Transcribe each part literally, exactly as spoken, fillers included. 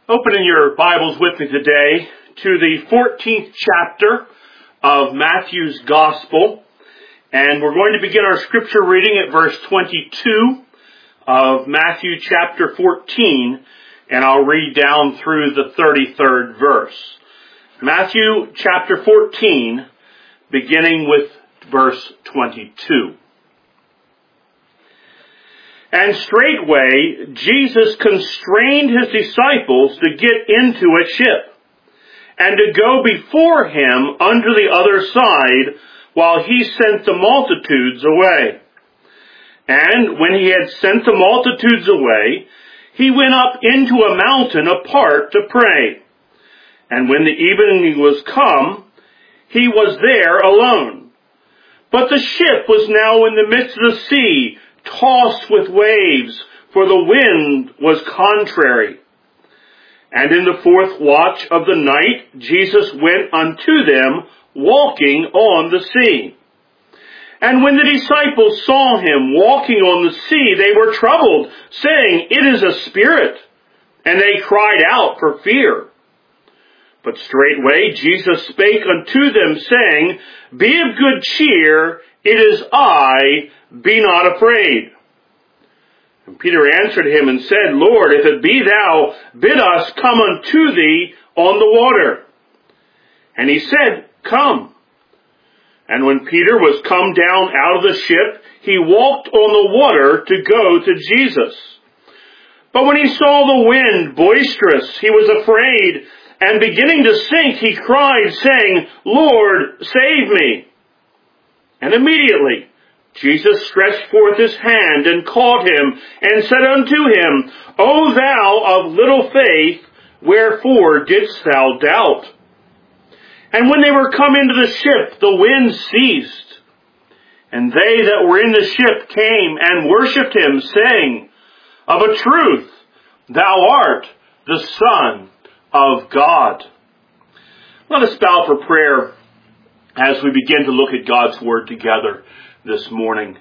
Opening your Bibles with me today to the fourteenth chapter of Matthew's Gospel. And we're going to begin our scripture reading at verse twenty-two of Matthew chapter fourteen. And I'll read down through the thirty-third verse. Matthew chapter fourteen, beginning with verse twenty-two. And straightway Jesus constrained his disciples to get into a ship, and to go before him unto the other side, while he sent the multitudes away. And when he had sent the multitudes away, he went up into a mountain apart to pray. And when the evening was come, he was there alone. But the ship was now in the midst of the sea, tossed with waves, for the wind was contrary. And in the fourth watch of the night, Jesus went unto them, walking on the sea. And when the disciples saw him walking on the sea, they were troubled, saying, It is a spirit. And they cried out for fear. But straightway Jesus spake unto them, saying, Be of good cheer, it is I, be not afraid. And Peter answered him and said, Lord, if it be thou, bid us come unto thee on the water. And he said, Come. And when Peter was come down out of the ship, he walked on the water to go to Jesus. But when he saw the wind boisterous, he was afraid, and beginning to sink, he cried, saying, Lord, save me. And immediately Jesus stretched forth his hand and caught him, and said unto him, O thou of little faith, wherefore didst thou doubt? And when they were come into the ship, the wind ceased. And they that were in the ship came and worshipped him, saying, Of a truth, thou art the Son of God. Let us bow for prayer as we begin to look at God's Word together this morning.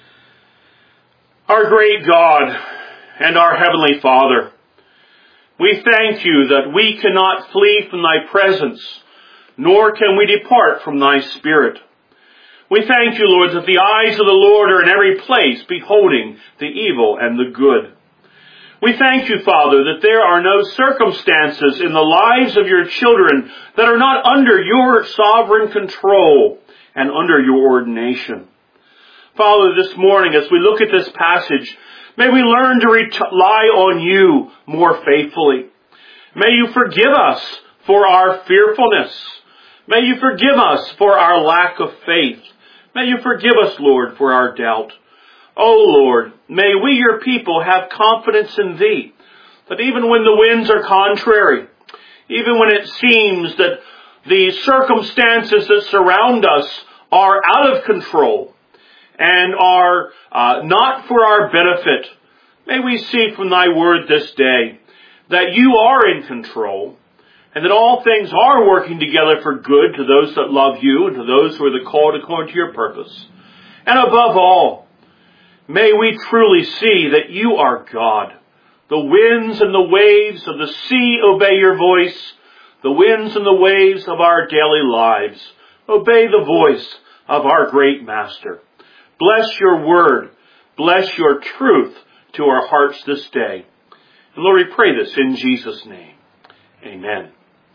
Our great God and our Heavenly Father, we thank you that we cannot flee from thy presence, nor can we depart from thy Spirit. We thank you, Lord, that the eyes of the Lord are in every place, beholding the evil and the good. We thank you, Father, that there are no circumstances in the lives of your children that are not under your sovereign control and under your ordination. Father, this morning, as we look at this passage, may we learn to rely on you more faithfully. May you forgive us for our fearfulness. May you forgive us for our lack of faith. May you forgive us, Lord, for our doubt. O Lord, may we, your people, have confidence in thee, that even when the winds are contrary, even when it seems that the circumstances that surround us are out of control and are uh, not for our benefit, may we see from thy word this day that you are in control, and that all things are working together for good to those that love you and to those who are the called according to your purpose. And above all, may we truly see that you are God. The winds and the waves of the sea obey your voice. The winds and the waves of our daily lives obey the voice of our great Master. Bless your word. Bless your truth to our hearts this day. And Lord, we pray this in Jesus' name. Amen.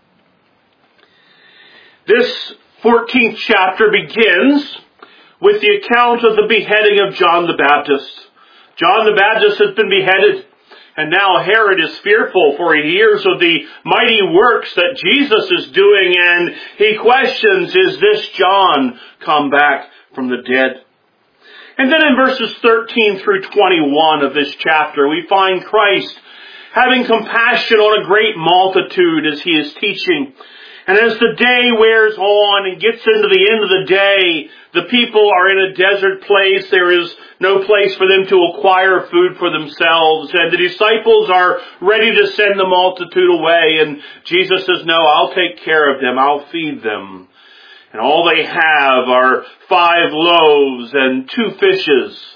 This fourteenth chapter begins with the account of the beheading of John the Baptist. John the Baptist has been beheaded, and now Herod is fearful, for he hears of the mighty works that Jesus is doing, and he questions, is this John come back from the dead? And then in verses thirteen through twenty-one of this chapter, we find Christ having compassion on a great multitude as he is teaching. And as the day wears on and gets into the end of the day, the people are in a desert place. There is no place for them to acquire food for themselves. And the disciples are ready to send the multitude away. And Jesus says, no, I'll take care of them. I'll feed them. And all they have are five loaves and two fishes.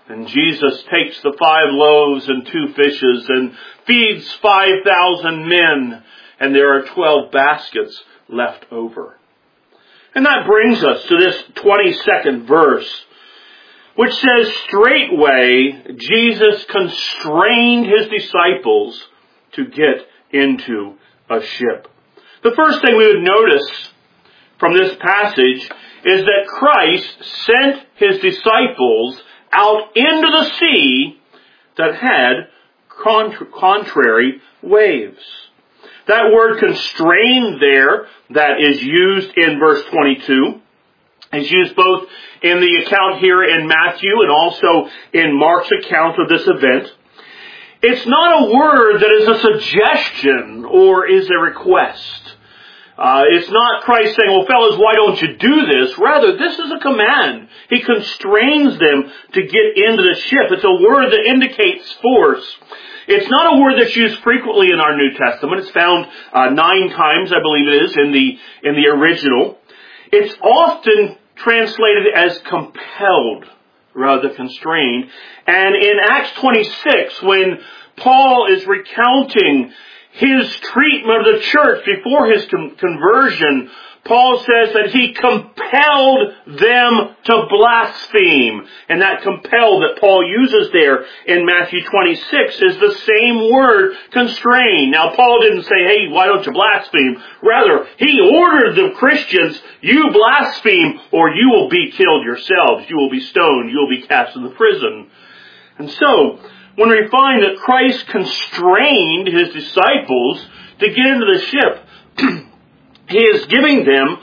And Jesus takes the five loaves and two fishes and feeds five thousand men, and there are twelve baskets left over. And that brings us to this twenty-second verse, which says, straightway Jesus constrained his disciples to get into a ship. The first thing we would notice from this passage is that Christ sent his disciples out into the sea that had contra- contrary waves. That word constrained there, that is used in verse twenty-two, is used both in the account here in Matthew and also in Mark's account of this event. It's not a word that is a suggestion or is a request. Uh, it's not Christ saying, well, fellas, why don't you do this? Rather, this is a command. He constrains them to get into the ship. It's a word that indicates force. It's not a word that's used frequently in our New Testament. It's found uh, nine times, I believe it is, in the in the original. It's often translated as compelled rather than constrained. And in Acts twenty-six, when Paul is recounting his treatment of the church before his con- conversion, Paul says that he compelled them to blaspheme. And that compelled that Paul uses there in Matthew twenty-six is the same word, constrain. Now, Paul didn't say, hey, why don't you blaspheme? Rather, he ordered the Christians, you blaspheme or you will be killed yourselves. You will be stoned. You will be cast into prison. And so, when we find that Christ constrained his disciples to get into the ship, he is giving them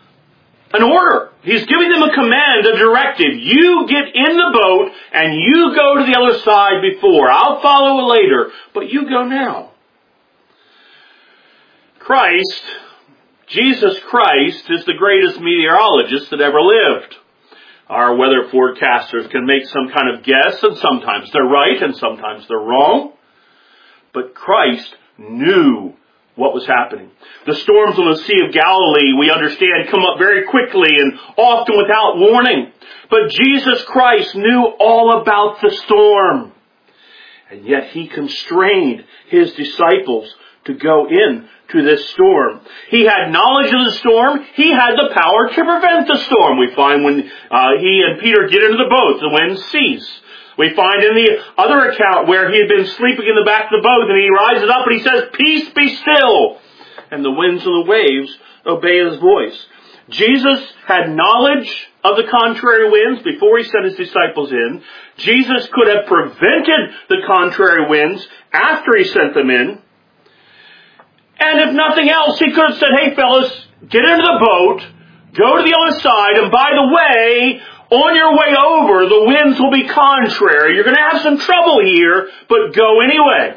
an order. He's giving them a command, a directive. You get in the boat and you go to the other side before. I'll follow later, but you go now. Christ, Jesus Christ, is the greatest meteorologist that ever lived. Our weather forecasters can make some kind of guess, and sometimes they're right and sometimes they're wrong. But Christ knew what was happening. The storms on the Sea of Galilee, we understand, come up very quickly and often without warning. But Jesus Christ knew all about the storm. And yet he constrained his disciples to go in to this storm. He had knowledge of the storm. He had the power to prevent the storm. We find when uh, he and Peter get into the boat, the wind ceased. We find in the other account where he had been sleeping in the back of the boat and he rises up and he says, peace, be still. And the winds and the waves obey his voice. Jesus had knowledge of the contrary winds before he sent his disciples in. Jesus could have prevented the contrary winds after he sent them in. And if nothing else, he could have said, hey fellas, get into the boat, go to the other side, and by the way, on your way over, the winds will be contrary. You're going to have some trouble here, but go anyway.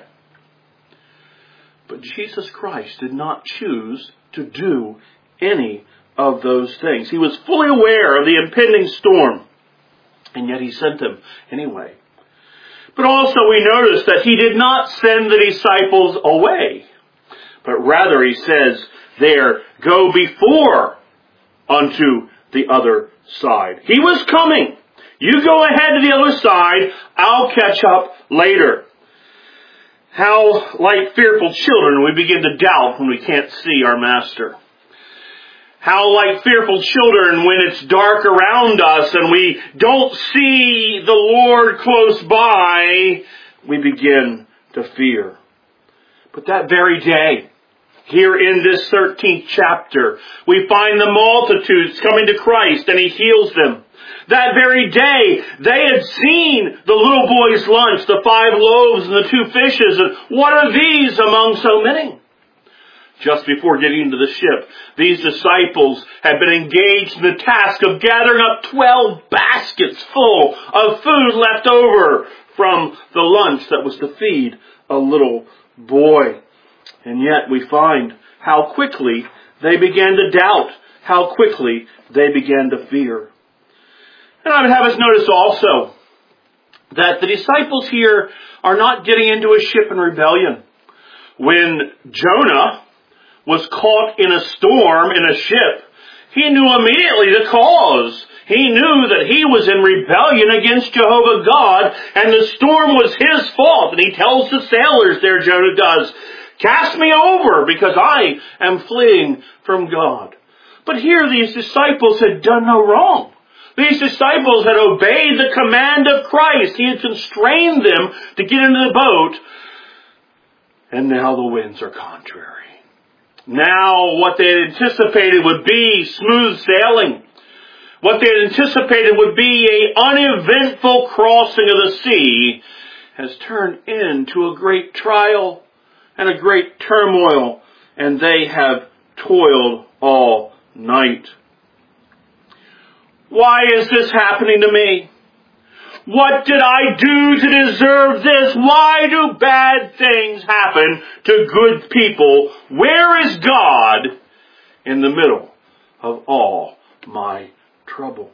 But Jesus Christ did not choose to do any of those things. He was fully aware of the impending storm, and yet he sent them anyway. But also we notice that he did not send the disciples away, but rather he says there, go before unto the other side. He was coming. You go ahead to the other side. I'll catch up later. How, like fearful children, we begin to doubt when we can't see our master. How, like fearful children, when it's dark around us and we don't see the Lord close by, we begin to fear. But that very day, here in this thirteenth chapter, we find the multitudes coming to Christ and he heals them. That very day, they had seen the little boy's lunch, the five loaves and the two fishes, and what are these among so many? Just before getting into the ship, these disciples had been engaged in the task of gathering up twelve baskets full of food left over from the lunch that was to feed a little boy. And yet we find how quickly they began to doubt, how quickly they began to fear. And I would have us notice also that the disciples here are not getting into a ship in rebellion. When Jonah was caught in a storm in a ship, he knew immediately the cause. He knew that he was in rebellion against Jehovah God, and the storm was his fault. And he tells the sailors there, Jonah does, cast me over, because I am fleeing from God. But here these disciples had done no wrong. These disciples had obeyed the command of Christ. He had constrained them to get into the boat. And now the winds are contrary. Now what they had anticipated would be smooth sailing. What they had anticipated would be an uneventful crossing of the sea has turned into a great trial and a great turmoil. And they have toiled all night. Why is this happening to me? What did I do to deserve this? Why do bad things happen to good people? Where is God in the middle of all my trouble?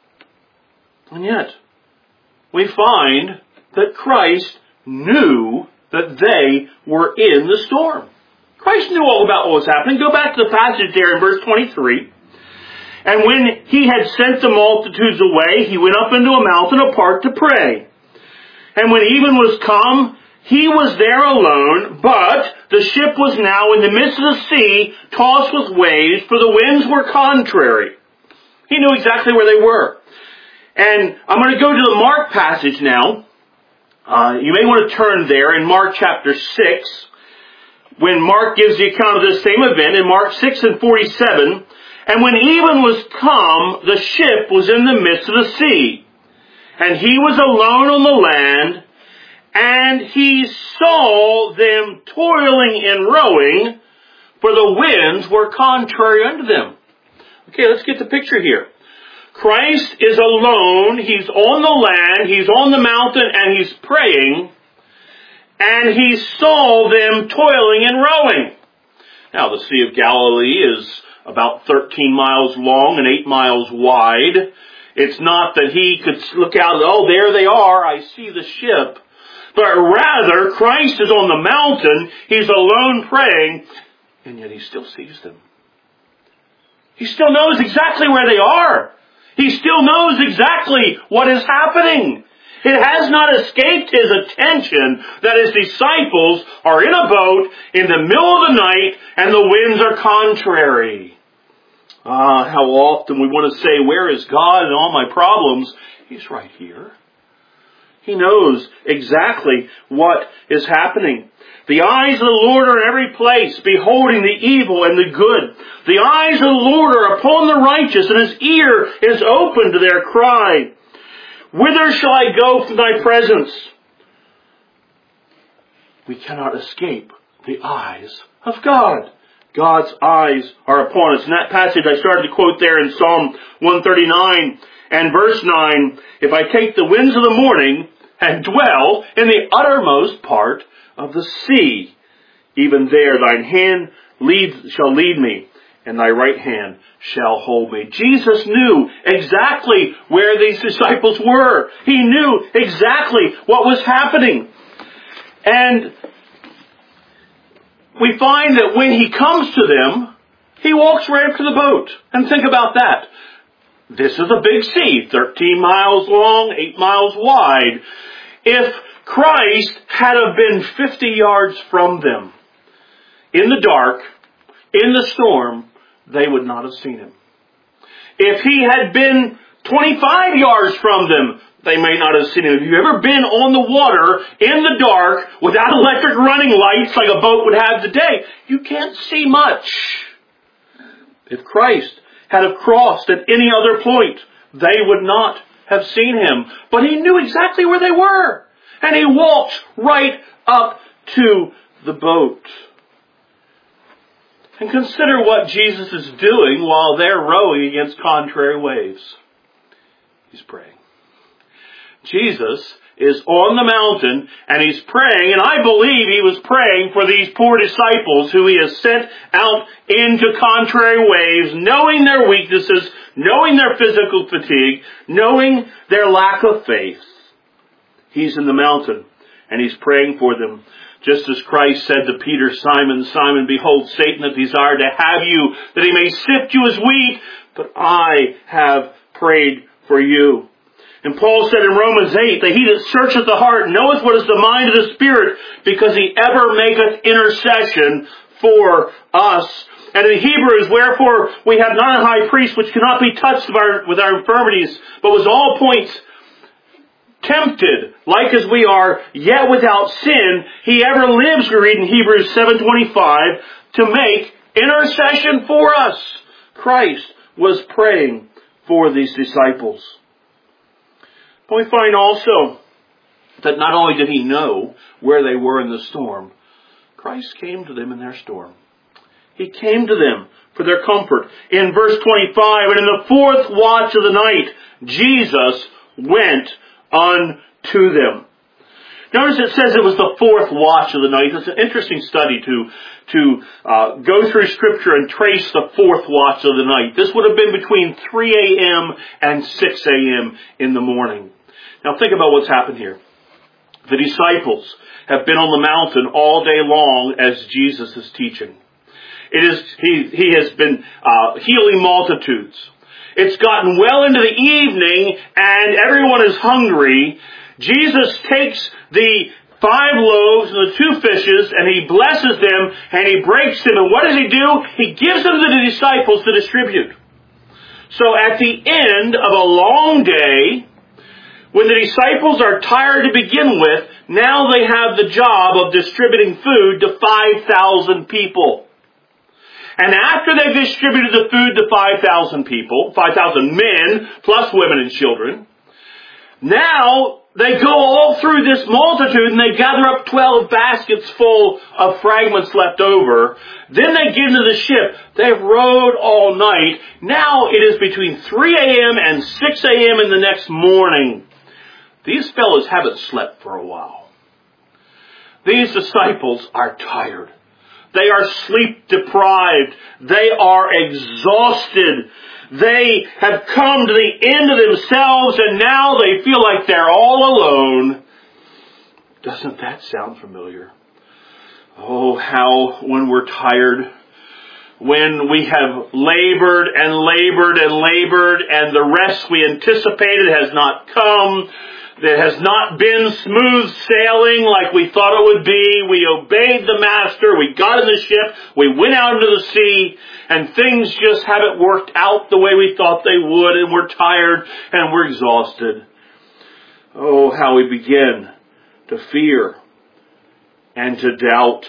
And yet, we find that Christ knew that they were in the storm. Christ knew all about what was happening. Go back to the passage there in verse twenty-three. And when he had sent the multitudes away, he went up into a mountain apart to pray. And when even was come, he was there alone, but the ship was now in the midst of the sea, tossed with waves, for the winds were contrary. He knew exactly where they were. And I'm going to go to the Mark passage now. Uh, you may want to turn there in Mark chapter six, when Mark gives the account of this same event, in Mark six and forty-seven. And when even was come, the ship was in the midst of the sea. And he was alone on the land, and he saw them toiling and rowing, for the winds were contrary unto them. Okay, let's get the picture here. Christ is alone, he's on the land, he's on the mountain, and he's praying, and he saw them toiling and rowing. Now, the Sea of Galilee is about thirteen miles long and eight miles wide. It's not that he could look out, oh, there they are, I see the ship. But rather, Christ is on the mountain, he's alone praying, and yet he still sees them. He still knows exactly where they are. He still knows exactly what is happening. It has not escaped his attention that his disciples are in a boat in the middle of the night and the winds are contrary. Ah, how often we want to say, where is God in all my problems? He's right here. He knows exactly what is happening. The eyes of the Lord are in every place, beholding the evil and the good. The eyes of the Lord are upon the righteous, and his ear is open to their cry. Whither shall I go from thy presence? We cannot escape the eyes of God. God's eyes are upon us. In that passage I started to quote there in Psalm one thirty-nine and verse nine, if I take the winds of the morning and dwell in the uttermost part of the sea, even there thine hand lead, shall lead me, and thy right hand shall hold me. Jesus knew exactly where these disciples were. He knew exactly what was happening. And we find that when he comes to them, he walks right up to the boat. And think about that. This is a big sea, thirteen miles long, eight miles wide. If Christ had have been fifty yards from them, in the dark, in the storm, they would not have seen him. If he had been twenty-five yards from them, they may not have seen him. Have you ever been on the water in the dark without electric running lights like a boat would have today? You can't see much. If Christ had have crossed at any other point, they would not have seen him. But he knew exactly where they were. And he walked right up to the boat. And consider what Jesus is doing while they're rowing against contrary waves. He's praying. Jesus is on the mountain and he's praying, and I believe he was praying for these poor disciples who he has sent out into contrary waves, knowing their weaknesses, knowing their physical fatigue, knowing their lack of faith. He's in the mountain and he's praying for them. Just as Christ said to Peter, Simon, Simon, behold, Satan hath desired to have you, that he may sift you as wheat, but I have prayed for you. And Paul said in Romans eight that he that searcheth the heart knoweth what is the mind of the Spirit, because he ever maketh intercession for us. And in Hebrews, wherefore we have not a high priest which cannot be touched with our, with our infirmities, but was all points tempted, like as we are, yet without sin. He ever lives, we read in Hebrews seven twenty-five, to make intercession for us. Christ was praying for these disciples. But we find also that not only did he know where they were in the storm, Christ came to them in their storm. He came to them for their comfort. In verse twenty-five, and in the fourth watch of the night, Jesus went unto them. Notice it says it was the fourth watch of the night. It's an interesting study to, to uh, go through Scripture and trace the fourth watch of the night. This would have been between three a.m. and six a.m. in the morning. Now think about what's happened here. The disciples have been on the mountain all day long as Jesus is teaching. It is, he, he has been uh, healing multitudes. It's gotten well into the evening and everyone is hungry. Jesus takes the five loaves and the two fishes and he blesses them and he breaks them. And what does he do? He gives them to the disciples to distribute. So at the end of a long day, when the disciples are tired to begin with, now they have the job of distributing food to five thousand people. And after they've distributed the food to five thousand people, five thousand men, plus women and children, now they go all through this multitude and they gather up twelve baskets full of fragments left over. Then they get into the ship. They've rowed all night. Now it is between three a.m. and six a.m. in the next morning. These fellows haven't slept for a while. These disciples are tired. They are sleep deprived. They are exhausted. They have come to the end of themselves and now they feel like they're all alone. Doesn't that sound familiar? Oh, how when we're tired, when we have labored and labored and labored and the rest we anticipated has not come, that has not been smooth sailing like we thought it would be. We obeyed the master. We got in the ship. We went out into the sea. And things just haven't worked out the way we thought they would. And we're tired and we're exhausted. Oh, how we begin to fear and to doubt.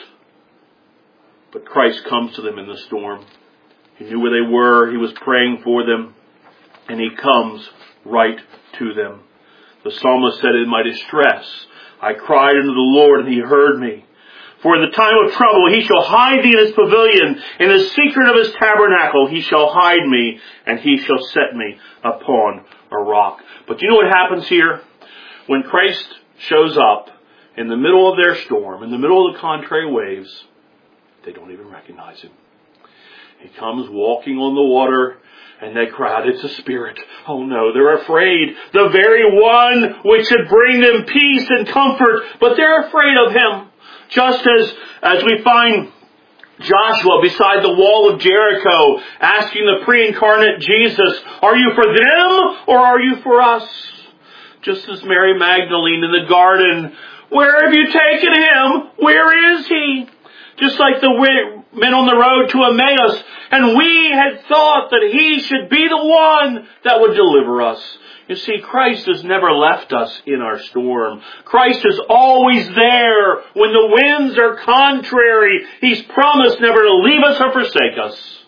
But Christ comes to them in the storm. He knew where they were. He was praying for them. And He comes right to them. The psalmist said, in my distress, I cried unto the Lord, and He heard me. For in the time of trouble, He shall hide thee in His pavilion. In the secret of His tabernacle, He shall hide me, and He shall set me upon a rock. But you know what happens here? When Christ shows up in the middle of their storm, in the middle of the contrary waves, they don't even recognize Him. He comes walking on the water, and they cry out, it's a spirit. Oh no, they're afraid. The very one which should bring them peace and comfort, but they're afraid of Him. Just as, as we find Joshua beside the wall of Jericho asking the pre-incarnate Jesus, are you for them or are you for us? Just as Mary Magdalene in the garden, where have you taken Him? Where is He? Just like the men on the road to Emmaus, and we had thought that He should be the one that would deliver us. You see, Christ has never left us in our storm. Christ is always there when the winds are contrary. He's promised never to leave us or forsake us.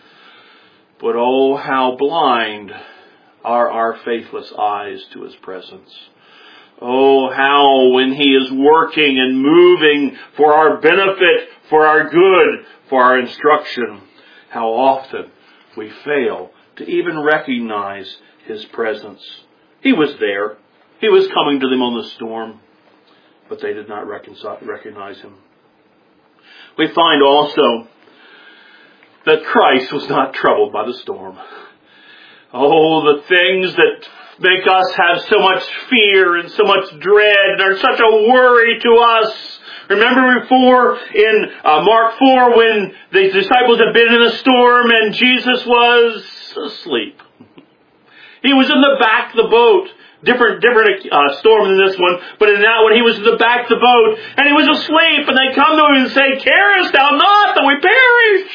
But oh, how blind are our faithless eyes to His presence. Oh, how when He is working and moving for our benefit, for our good, for our instruction, how often we fail to even recognize His presence. He was there. He was coming to them on the storm, but they did not recognize Him. We find also that Christ was not troubled by the storm. Oh, the things that make us have so much fear and so much dread and are such a worry to us. Remember before in uh, Mark four when the disciples had been in a storm and Jesus was asleep. He was in the back of the boat. Different, different uh, storm than this one, but in that one he was in the back of the boat, and he was asleep, and they come to him and say, "Carest thou not that we perish?"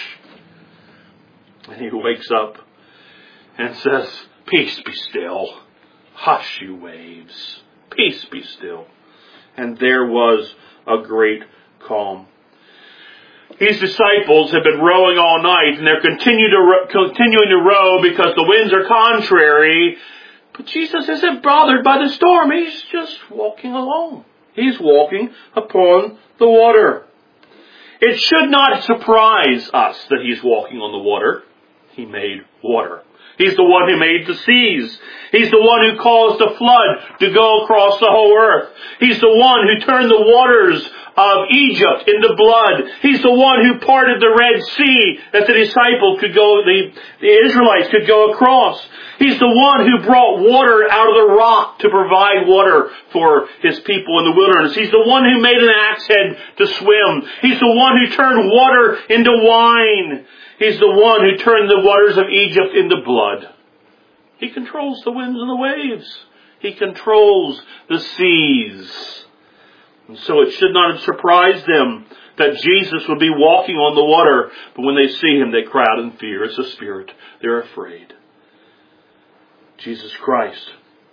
And he wakes up and says, "Peace be still. Hush, you waves. Peace be still." And there was a great calm. His disciples have been rowing all night, and they're continue to ro- continuing to row because the winds are contrary. But Jesus isn't bothered by the storm. He's just walking along. He's walking upon the water. It should not surprise us that he's walking on the water. He made water. He's the one who made the seas. He's the one who caused the flood to go across the whole earth. He's the one who turned the waters of Egypt into blood. He's the one who parted the Red Sea that the disciples could go, the, the Israelites could go across. He's the one who brought water out of the rock to provide water for his people in the wilderness. He's the one who made an axe head to swim. He's the one who turned water into wine. He's the one who turned the waters of Egypt into blood. He controls the winds and the waves. He controls the seas. And so it should not have surprised them that Jesus would be walking on the water. But when they see him, they cry out in fear. It's a spirit. They're afraid. Jesus Christ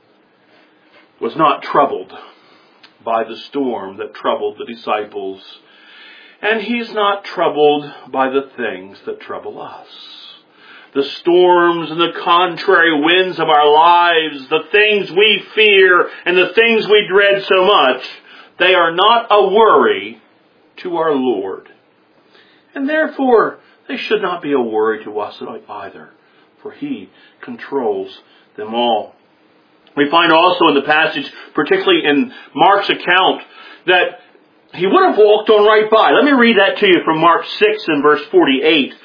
was not troubled by the storm that troubled the disciples. And he's not troubled by the things that trouble us. The storms and the contrary winds of our lives, the things we fear and the things we dread so much, they are not a worry to our Lord. And therefore, they should not be a worry to us either, for he controls them all. We find also in the passage, particularly in Mark's account, that he would have walked on right by. Let me read that to you from Mark six and verse forty-eight.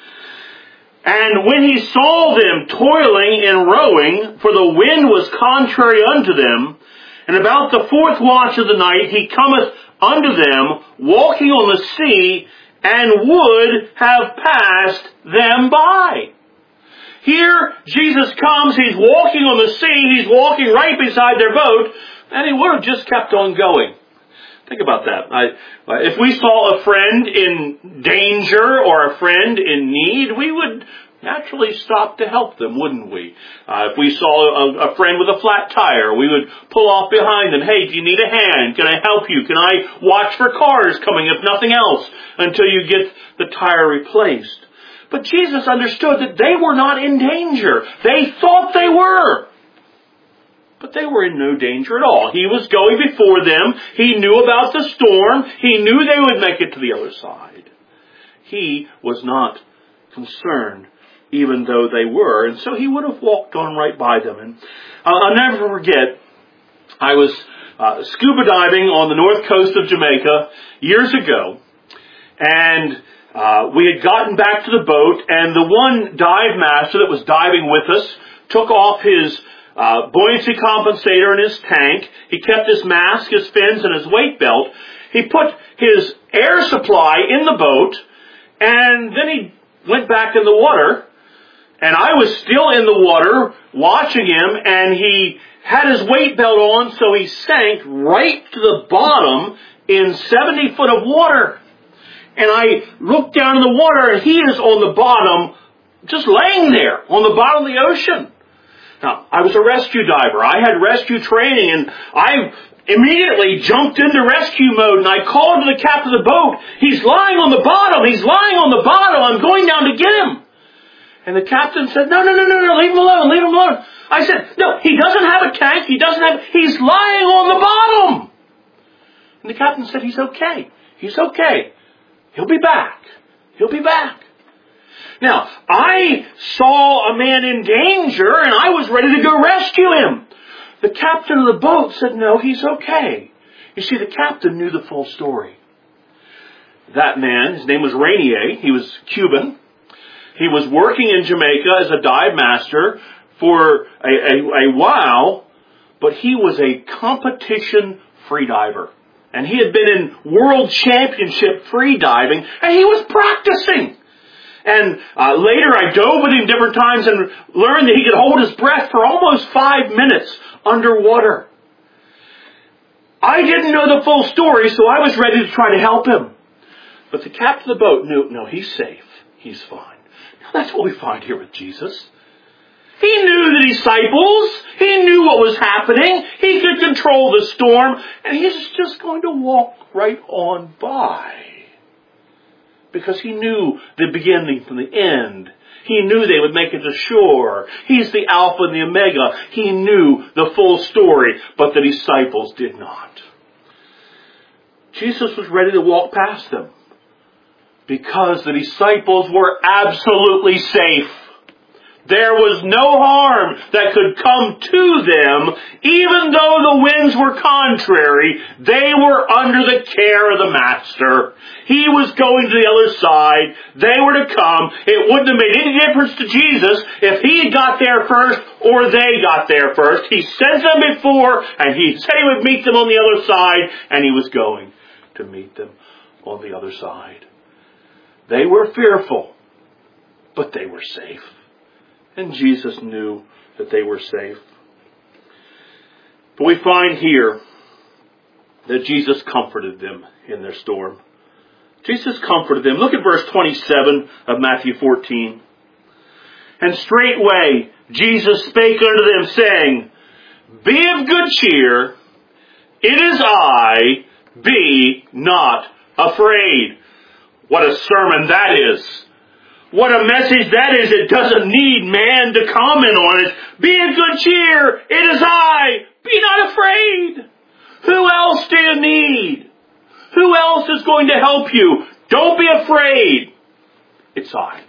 "And when he saw them toiling and rowing, for the wind was contrary unto them, and about the fourth watch of the night he cometh unto them, walking on the sea, and would have passed them by." Here, Jesus comes, he's walking on the sea, he's walking right beside their boat, and he would have just kept on going. Think about that. I, if we saw a friend in danger or a friend in need, we would naturally stop to help them, wouldn't we? Uh, if we saw a, a friend with a flat tire, we would pull off behind them. "Hey, do you need a hand? Can I help you? Can I watch for cars coming, if nothing else, until you get the tire replaced?" But Jesus understood that they were not in danger. They thought they were. But they were in no danger at all. He was going before them. He knew about the storm. He knew they would make it to the other side. He was not concerned, even though they were. And so he would have walked on right by them. And I'll never forget, I was uh, scuba diving on the north coast of Jamaica years ago. And uh, we had gotten back to the boat, and the one dive master that was diving with us took off his Uh, buoyancy compensator in his tank. He kept his mask, his fins, and his weight belt. He put his air supply in the boat, and then he went back in the water, and I was still in the water watching him, and he had his weight belt on, so he sank right to the bottom in seventy foot of water. And I looked down in the water, and he is on the bottom, just laying there on the bottom of the ocean. Now, I was a rescue diver. I had rescue training, and I immediately jumped into rescue mode, and I called to the captain of the boat. "He's lying on the bottom. He's lying on the bottom. I'm going down to get him." And the captain said, no, no, no, no, no, leave him alone, leave him alone. I said, "No, he doesn't have a tank. He doesn't have, he's lying on the bottom." And the captain said, "He's okay. He's okay. He'll be back. He'll be back." Now, I saw a man in danger, and I was ready to go rescue him. The captain of the boat said, "No, he's okay." You see, the captain knew the full story. That man, his name was Rainier. He was Cuban. He was working in Jamaica as a dive master for a, a, a while, but he was a competition freediver. And he had been in world championship freediving, and he was practicing. And uh, later I dove with him different times and learned that he could hold his breath for almost five minutes underwater. I didn't know the full story, so I was ready to try to help him. But the captain of the boat knew, no, he's safe. He's fine. Now, that's what we find here with Jesus. He knew the disciples. He knew what was happening. He could control the storm. And he's just going to walk right on by. Because he knew the beginning from the end. He knew they would make it to shore. He's the Alpha and the Omega. He knew the full story, but the disciples did not. Jesus was ready to walk past them because the disciples were absolutely safe. There was no harm that could come to them, even though the winds were contrary. They were under the care of the Master. He was going to the other side. They were to come. It wouldn't have made any difference to Jesus if he had got there first or they got there first. He sent them before, and he said he would meet them on the other side, and he was going to meet them on the other side. They were fearful, but they were safe. And Jesus knew that they were safe. But we find here that Jesus comforted them in their storm. Jesus comforted them. Look at verse twenty-seven of Matthew fourteen. And straightway Jesus spake unto them, saying, Be of good cheer, it is I, be not afraid. What a sermon that is. What a message that is. It doesn't need man to comment on it. Be of good cheer. It is I. Be not afraid. Who else do you need? Who else is going to help you? Don't be afraid. It's I.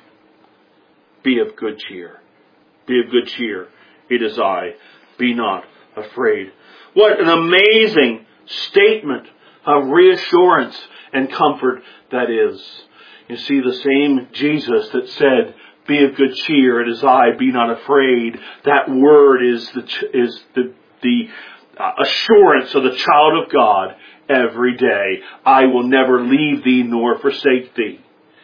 Be of good cheer. Be of good cheer. It is I. Be not afraid. What an amazing statement of reassurance and comfort that is. You see, the same Jesus that said, Be of good cheer, it is I, be not afraid. That word is the is the, the uh, assurance of the child of God every day. I will never leave thee nor forsake thee.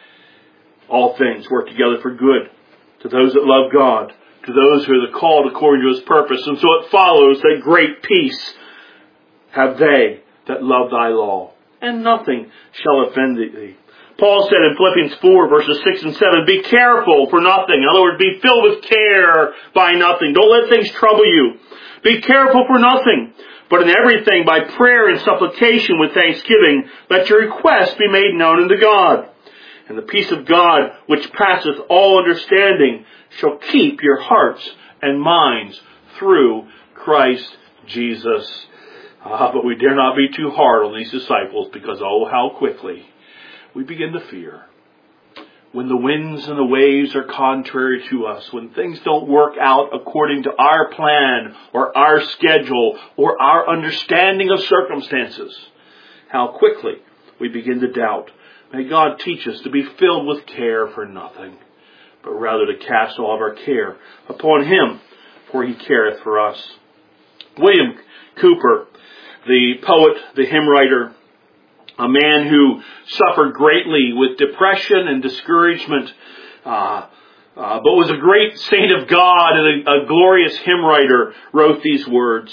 All things work together for good to those that love God, to those who are the called according to his purpose. And so it follows that great peace have they that love thy law, and nothing shall offend thee. Paul said in Philippians four, verses six and seven, Be careful for nothing. In other words, be filled with care by nothing. Don't let things trouble you. Be careful for nothing, but in everything by prayer and supplication with thanksgiving, let your requests be made known unto God. And the peace of God, which passeth all understanding, shall keep your hearts and minds through Christ Jesus. Ah, but we dare not be too hard on these disciples, because oh, how quickly we begin to fear. When the winds and the waves are contrary to us, when things don't work out according to our plan or our schedule or our understanding of circumstances, how quickly we begin to doubt. May God teach us to be filled with care for nothing, but rather to cast all of our care upon Him, for He careth for us. William Cowper, the poet, the hymn writer, a man who suffered greatly with depression and discouragement, uh, uh, but was a great saint of God and a, a glorious hymn writer, wrote these words.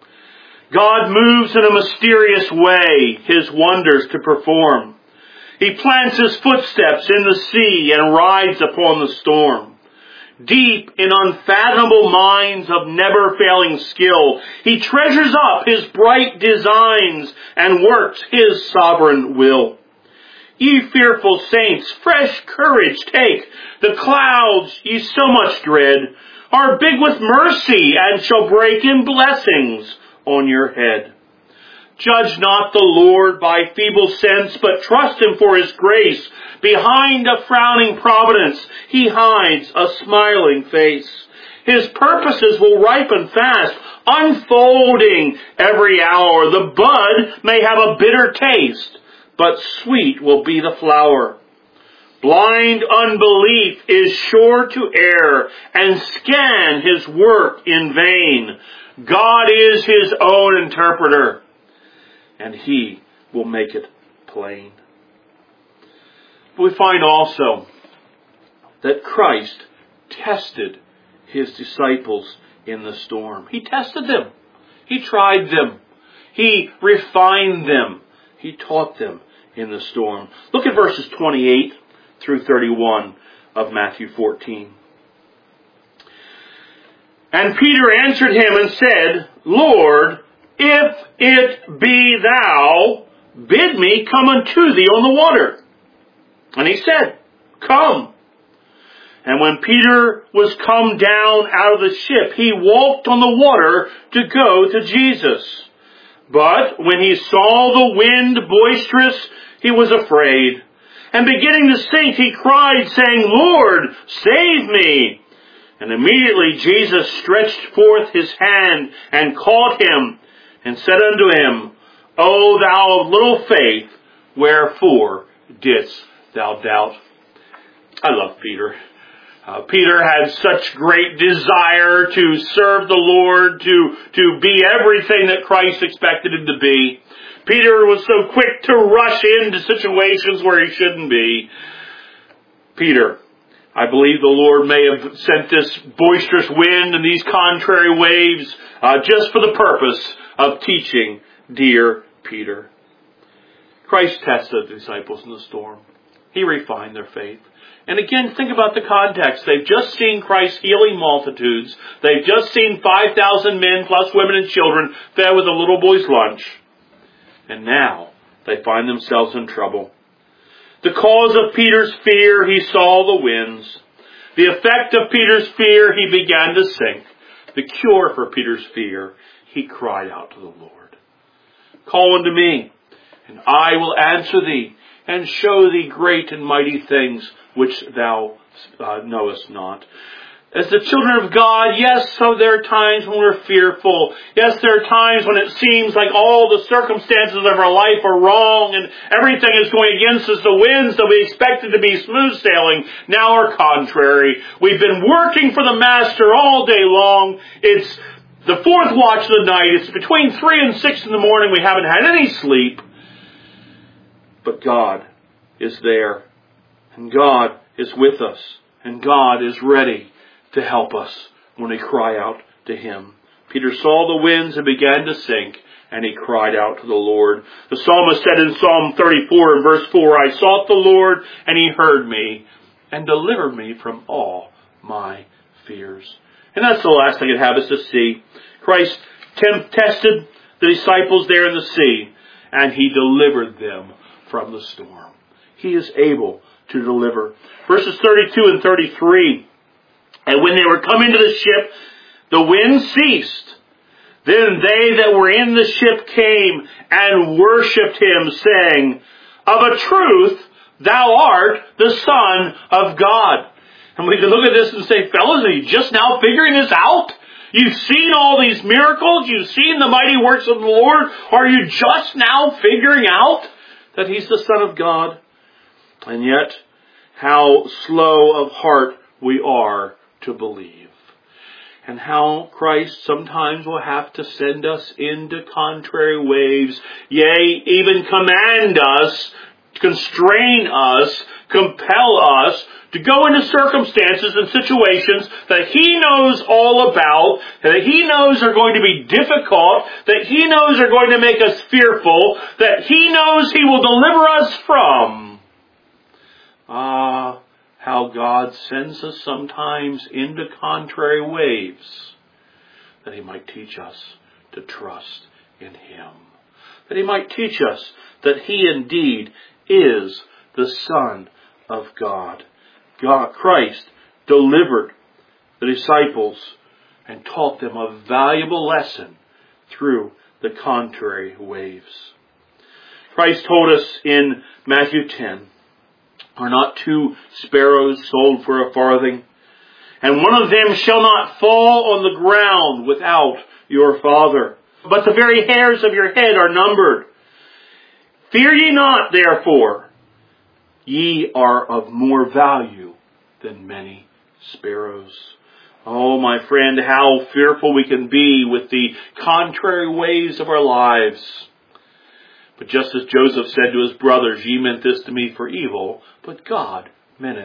God moves in a mysterious way His wonders to perform. He plants His footsteps in the sea and rides upon the storm. Deep in unfathomable minds of never-failing skill, He treasures up His bright designs and works His sovereign will. Ye fearful saints, fresh courage take. The clouds ye so much dread are big with mercy and shall break in blessings on your head. Judge not the Lord by feeble sense, but trust Him for His grace. Behind a frowning providence, He hides a smiling face. His purposes will ripen fast, unfolding every hour. The bud may have a bitter taste, but sweet will be the flower. Blind unbelief is sure to err and scan His work in vain. God is His own interpreter, and He will make it plain. But we find also that Christ tested his disciples in the storm. He tested them. He tried them. He refined them. He taught them in the storm. Look at verses twenty-eight through thirty-one of Matthew fourteen. And Peter answered him and said, Lord, if it be thou, bid me come unto thee on the water. And he said, Come. And when Peter was come down out of the ship, he walked on the water to go to Jesus. But when he saw the wind boisterous, he was afraid. And beginning to sink, he cried, saying, Lord, save me. And immediately Jesus stretched forth his hand and caught him and said unto him, O thou of little faith, wherefore didst thou doubt? I love Peter. Uh, Peter had such great desire to serve the Lord, to, to be everything that Christ expected him to be. Peter was so quick to rush into situations where he shouldn't be. Peter, I believe the Lord may have sent this boisterous wind and these contrary waves uh, just for the purpose of teaching dear Peter. Christ tested the disciples in the storm. He refined their faith. And again, think about the context. They've just seen Christ healing multitudes. They've just seen five thousand men plus women and children fed with a little boy's lunch. And now they find themselves in trouble. The cause of Peter's fear, he saw the winds. The effect of Peter's fear, he began to sink. The cure for Peter's fear, he cried out to the Lord. Call unto me, and I will answer thee, and show thee great and mighty things which thou uh, knowest not. As the children of God, yes, so there are times when we're fearful. Yes, there are times when it seems like all the circumstances of our life are wrong and everything is going against us. The winds that we expected to be smooth sailing now are contrary. We've been working for the Master all day long. It's the fourth watch of the night. It's between three and six in the morning. We haven't had any sleep. But God is there. And God is with us. And God is ready to help us when we cry out to Him. Peter saw the winds and began to sink, and he cried out to the Lord. The psalmist said in Psalm thirty-four and verse four, I sought the Lord, and He heard me, and delivered me from all my fears. And that's the last thing I'd have us to see. Christ temp- tested the disciples there in the sea, and He delivered them from the storm. He is able to deliver. Verses thirty-two and thirty-three. And when they were come into the ship, the wind ceased. Then they that were in the ship came and worshipped Him, saying, Of a truth, thou art the Son of God. And we can look at this and say, fellas, are you just now figuring this out? You've seen all these miracles. You've seen the mighty works of the Lord. Are you just now figuring out that He's the Son of God? And yet, how slow of heart we are to believe. And how Christ sometimes will have to send us into contrary waves, yea, even command us, constrain us, compel us to go into circumstances and situations that He knows all about, that He knows are going to be difficult, that He knows are going to make us fearful, that He knows He will deliver us from. Ah, how God sends us sometimes into contrary waves, that He might teach us to trust in Him. That He might teach us that He indeed is the Son of God. God, Christ delivered the disciples and taught them a valuable lesson through the contrary waves. Christ told us in Matthew ten, Are not two sparrows sold for a farthing? And one of them shall not fall on the ground without your Father. But the very hairs of your head are numbered. Fear ye not, therefore. Ye are of more value than many sparrows. Oh, my friend, how fearful we can be with the contrary ways of our lives. But just as Joseph said to his brothers, Ye meant this to me for evil, but God meant it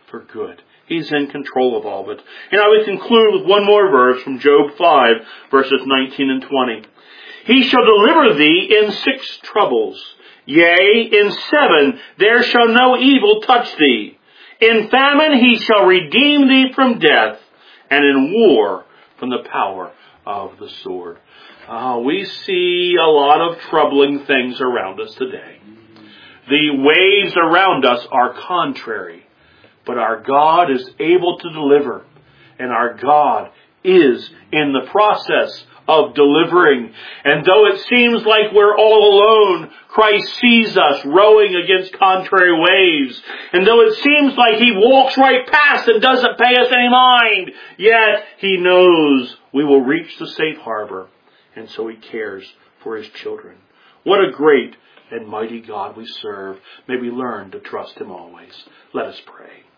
for good. He's in control of all of it. And I would conclude with one more verse from Job five, verses nineteen and twenty. He shall deliver thee in six troubles. Yea, in seven there shall no evil touch thee. In famine he shall redeem thee from death, and in war from the power of the sword. Uh, we see a lot of troubling things around us today. The waves around us are contrary, but our God is able to deliver, and our God is in the process of delivering. And though it seems like we're all alone, Christ sees us rowing against contrary waves. And though it seems like He walks right past and doesn't pay us any mind, yet He knows we will reach the safe harbor. And so He cares for His children. What a great and mighty God we serve. May we learn to trust Him always. Let us pray.